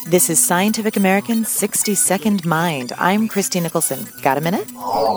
This is Scientific American's 60-Second Mind. I'm Christy Nicholson. Got a minute?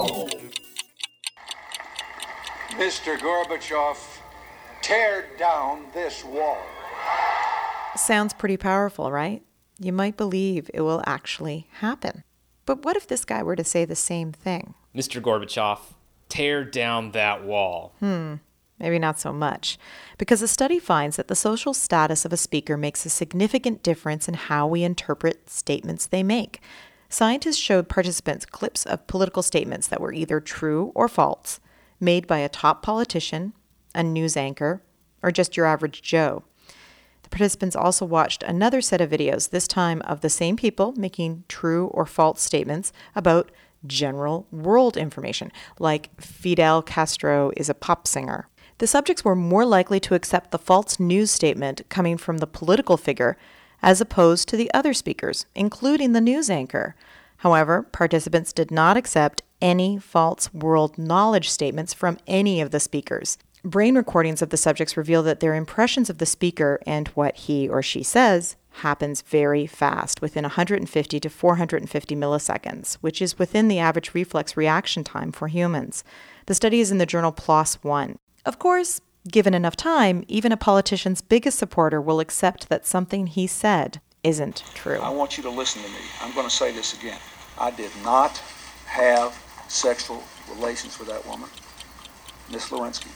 Mr. Gorbachev, tear down this wall. Sounds pretty powerful, right? You might believe it will actually happen. But what if this guy were to say the same thing? Mr. Gorbachev, tear down that wall. Maybe not so much, because a study finds that the social status of a speaker makes a significant difference in how we interpret statements they make. Scientists showed participants clips of political statements that were either true or false, made by a top politician, a news anchor, or just your average Joe. The participants also watched another set of videos, this time of the same people making true or false statements about general world information, like Fidel Castro is a pop singer. The subjects were more likely to accept the false news statement coming from the political figure as opposed to the other speakers, including the news anchor. However, participants did not accept any false world knowledge statements from any of the speakers. Brain recordings of the subjects reveal that their impressions of the speaker and what he or she says happens very fast, within 150 to 450 milliseconds, which is within the average reflex reaction time for humans. The study is in the journal PLOS One. Of course, given enough time, even a politician's biggest supporter will accept that something he said isn't true. I want you to listen to me. I'm going to say this again. I did not have sexual relations with that woman, Miss Lewinsky.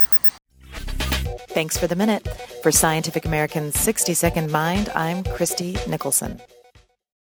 Thanks for the minute. For Scientific American's 60-Second Mind, I'm Christy Nicholson.